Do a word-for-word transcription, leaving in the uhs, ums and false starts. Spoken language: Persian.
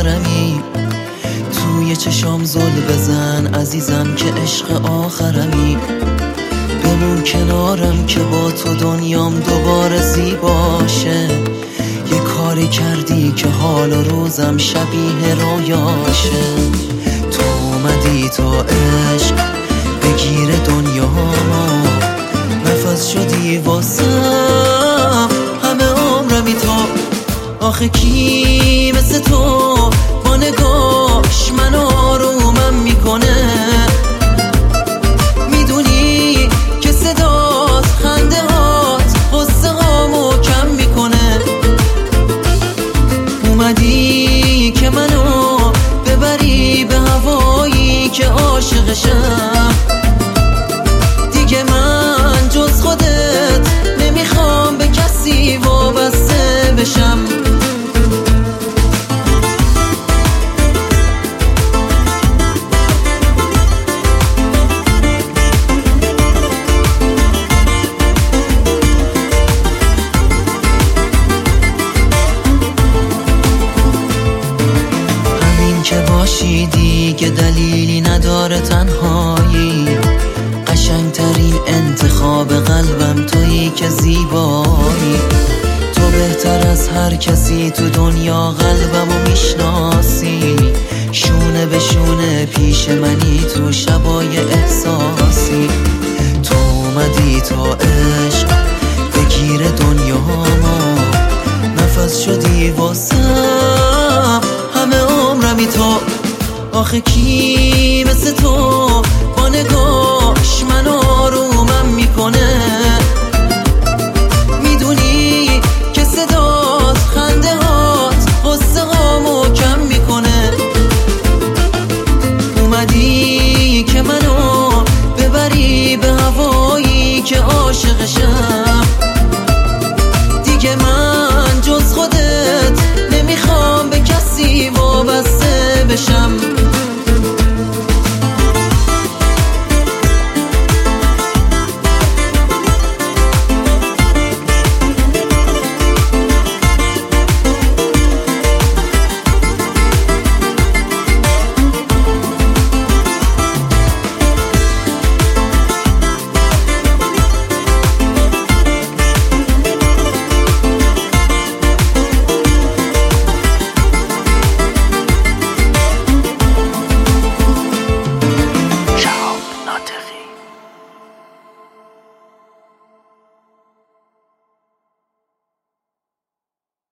آخرمی. توی چشام زل بزن عزیزم که عشق آخرمی. بمون کنارم که با تو دنیام دوباره زیباشه. یه کاری کردی که حال و روزم شبیه رویاشه. تو اومدی تا عشق بگیر دنیامو، نفس شدی واسم همه عمرمی. تا آخه کی مثل تو با نگاش من آرومم میکنه؟ میدونی که صدات خنده هات غصه هامو کم میکنه. اومدی که منو ببری به هوایی که عاشقشم. دیگه من جز خودت نمیخوام به کسی وابسته بشم. که باشی دیگه دلیلی نداره تنهایی. قشنگترین انتخاب قلبم تویی که زیبایی. تو بهتر از هر کسی تو دنیا قلبمو میشناسی. شونه به شونه پیش منی تو شبای احساسی. تو اومدی تا عشق بگیر دنیامو، نفس شدی واسم همه عمرمی. تو آخه کی مثل تو